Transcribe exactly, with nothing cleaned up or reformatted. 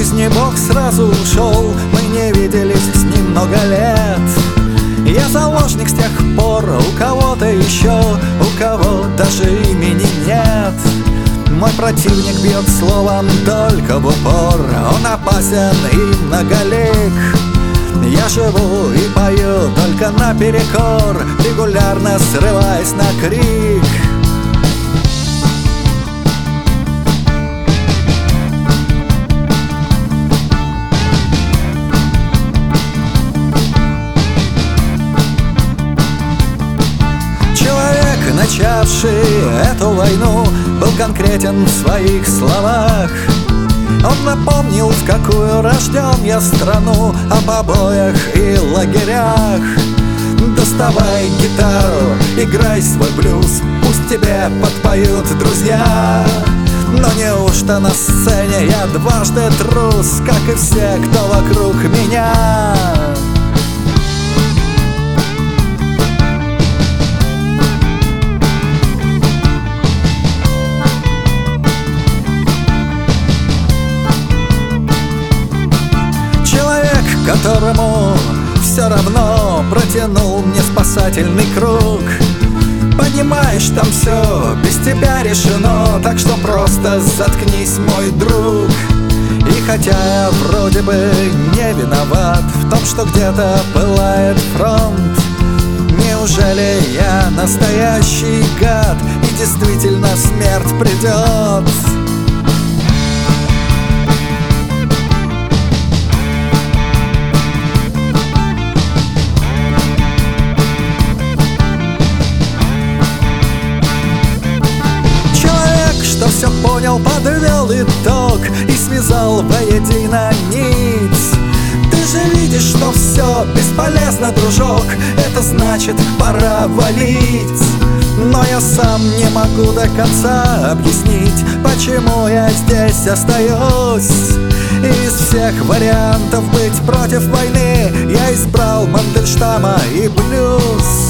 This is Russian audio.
жизни Бог сразу ушел, мы не виделись с ним много лет. Я заложник с тех пор, у кого-то еще, у кого даже имени нет. Мой противник бьет словом только в упор, он опасен и многолик. Я живу и пою только наперекор, регулярно срываясь на крик. Человек, начавший эту войну, был конкретен в своих словах. Он напомнил, в какую рожден я страну, о побоях и лагерях. Доставай гитару, играй свой блюз, пусть тебе подпоют друзья. Но неужто на сцене я дважды трус, как и все, кто вокруг меня? Которому все равно протянул мне спасательный круг. Понимаешь, там все без тебя решено, так что просто заткнись, мой друг. И хотя я вроде бы не виноват в том, что где-то пылает фронт, неужели я настоящий гад и действительно смерть придет? Все понял, подвел итог и связал воедино нить. Ты же видишь, что все бесполезно, дружок, это значит, пора валить. Но я сам не могу до конца объяснить, почему я здесь остаюсь. Из всех вариантов быть против войны я избрал Мандельштама и блюз.